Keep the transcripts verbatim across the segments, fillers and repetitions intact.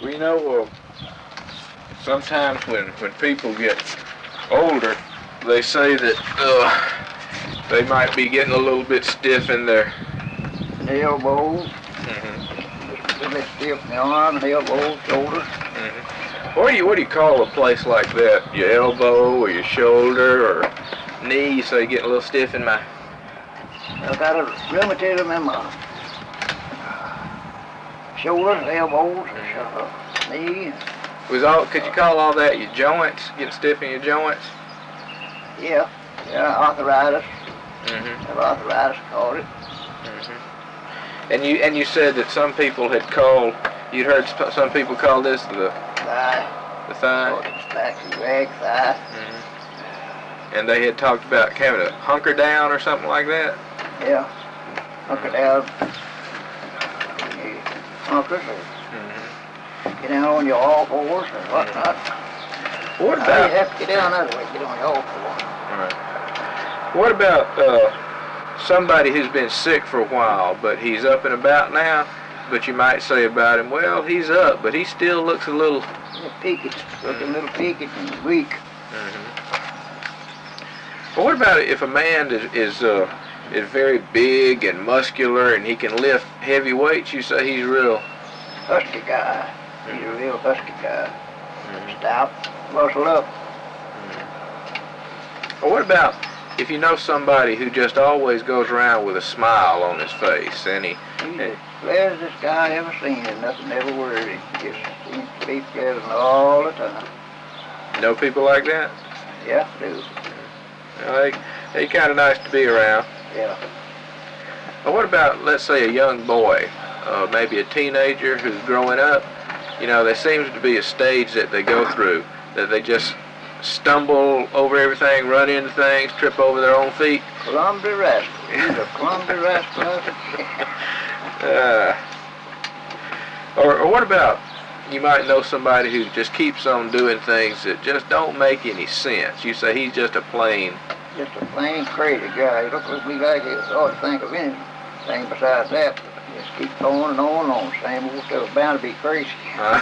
Well, you know, uh, sometimes when, when people get older, they say that uh, they might be getting a little bit stiff in their the elbows, mm-hmm. just a little bit stiff in the arm, the elbows, shoulders. Mm-hmm. What do you what do you call a place like that? Your elbow or your shoulder or knee? You say getting a little stiff in my. I've got a rheumatism in my shoulders, elbows, mm-hmm. uh, knee. Was all? Could you call all that your joints? Getting stiff in your joints? Yeah, yeah, arthritis. Mm-hmm. Have arthritis called it. Mm-hmm. And you and you said that some people had called. You'd heard some people call this the thigh. The thigh. Or the back of your leg, thigh. Mm-hmm. And they had talked about having a hunker down or something like that. Yeah, hunker down. Hunkers or mm-hmm. get down on your all fours or whatnot. What about? You have to get down that way, get on your all fours. All right. What about uh, somebody who's been sick for a while, but he's up and about now? But you might say about him, well, he's up, but he still looks a little. Yeah, peaked, looking a little peaked and weak. Mm-hmm. Well, what about if a man is is, uh, is very big and muscular and he can lift heavy weights? You say he's real husky guy. Mm-hmm. He's a real husky guy. Mm-hmm. Stout, muscle up. Mm-hmm. Well, what about if you know somebody who just always goes around with a smile on his face, and he? He's the pleasantest guy I ever seen, and nothing ever worried him. Just seems to be pleasant all the time. Know people like that? Yeah, I do. Well, they they kind of nice to be around. Yeah. Well, what about, let's say, a young boy, uh, maybe a teenager who's growing up? You know, there seems to be a stage that they go through that they just stumble over everything, run into things, trip over their own feet. Clumsy rascal. He's a clumsy rascal. uh, or, or what about, you might know somebody who just keeps on doing things that just don't make any sense. You say he's just a plain... Just a plain crazy guy. He looks to me like he ought to think of anything besides that. Just keep on and on and on. Same old stuff. Bound to be crazy. Uh,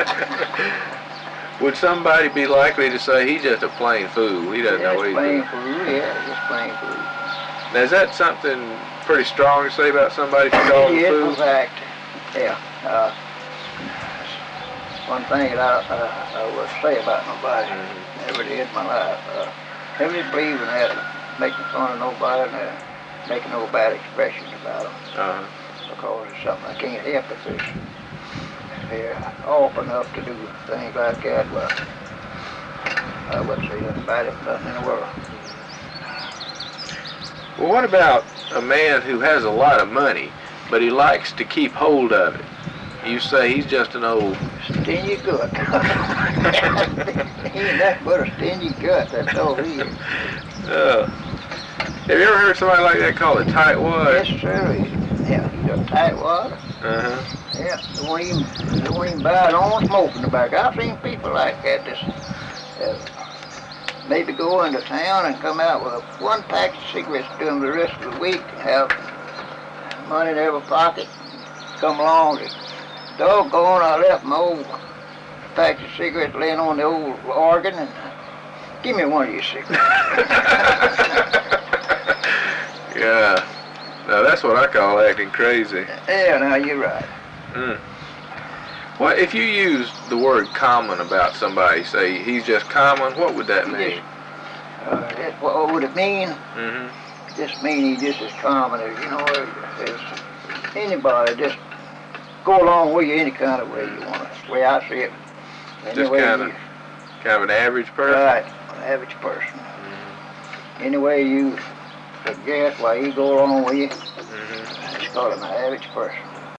would somebody be likely to say he's just a plain fool? He doesn't yeah, know what he's plain doing. fool. Yeah, just plain fool. Now, is that something pretty strong to say about somebody if you call him yes, a fool? in fact. Yeah. Uh, one thing that I, uh, I would say about nobody. Mm-hmm. Never did in my life. Uh, never did believe in that, making fun of nobody and uh, making no bad expressions about them. Uh-huh. Because it's something I can't help if it's, they're off enough to do things like that. Well, I wouldn't say nothing about it, nothing in the world. Well, what about a man who has a lot of money, but he likes to keep hold of it? You say he's just an old... stingy gut. He ain't nothing but a stingy gut, that's all he is. Uh, have you ever heard somebody like that called a tightwad? Yes, sir. Yeah, he's a tightwad. Uh-huh. Yeah, they won't even, they won't even buy their own smoking tobacco. I've seen people like that just uh, maybe go into town and come out with a one pack of cigarettes during the rest of the week, have money in every pocket, come along. Just, doggone, I left my old pack of cigarettes laying on the old organ, and give me one of your cigarettes. Yeah. Now that's what I call acting crazy. Yeah, now you're right. Mm. Well, if you use the word common about somebody, say he's just common, what would that He mean? Just, uh, that's what would it mean? Mm-hmm. Just mean he's just as common as, you know, as, as anybody. Just go along with you any kind of way you want it. The way I see it. Any Just kind of, kind of an average person? Right, an average person. Mm-hmm. Any way you suggest why he go along with you, mm-hmm. Just call him an average person.